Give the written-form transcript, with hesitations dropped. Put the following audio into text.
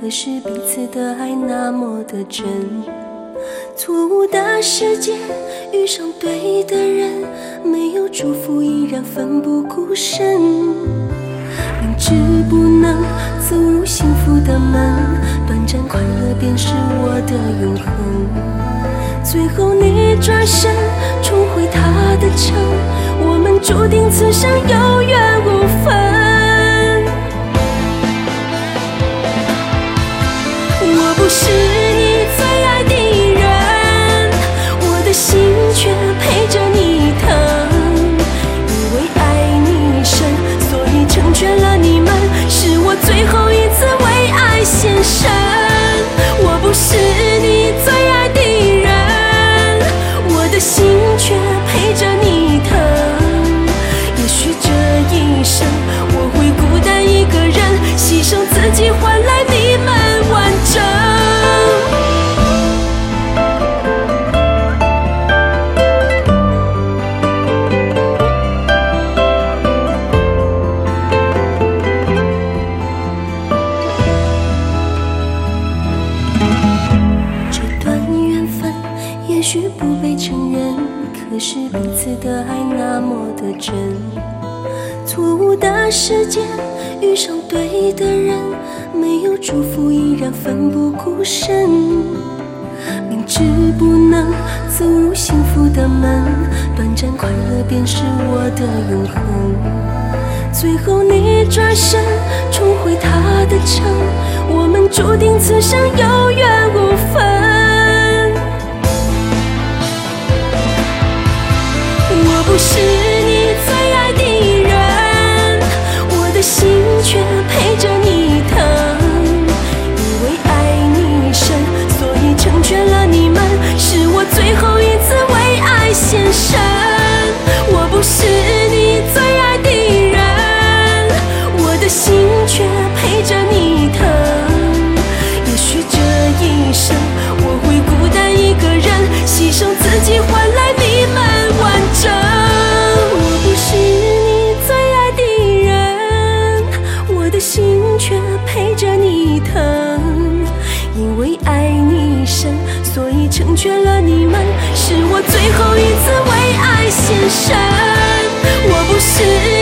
可是彼此的爱那么的真。错误的时间遇上对的人，没有祝福依然奋不顾身。明知不能走入幸福的门，短暂快乐便是我的永恒。最后你转身重回他的城，我们注定此生有缘无分。我不是你最爱的人，我的心却陪着你疼。因为爱你深，所以成全了你们，是我最后一次为爱献身。我不是你最爱的人，我的心却陪着你疼。也许这一生我会孤单一个人，牺牲自己换来你们完整。也许不被承认，可是彼此的爱那么的真。错误的时间遇上对的人，没有祝福依然奋不顾身。明知不能走入幸福的门，短暂快乐便是我的永恒。最后你转身重回他的城，我们注定此生有缘无分。我不是你最爱的人，我的心却陪着你疼。因为爱你深，所以成全了你们，是我最后一次为爱献身。我不是你最爱的人，我的心却陪着你疼。也许这一生我会孤单一个人，牺牲自己换来你们完整。心却陪着你疼，因为爱你深，所以成全了你们，是我最后一次为爱献身。我不是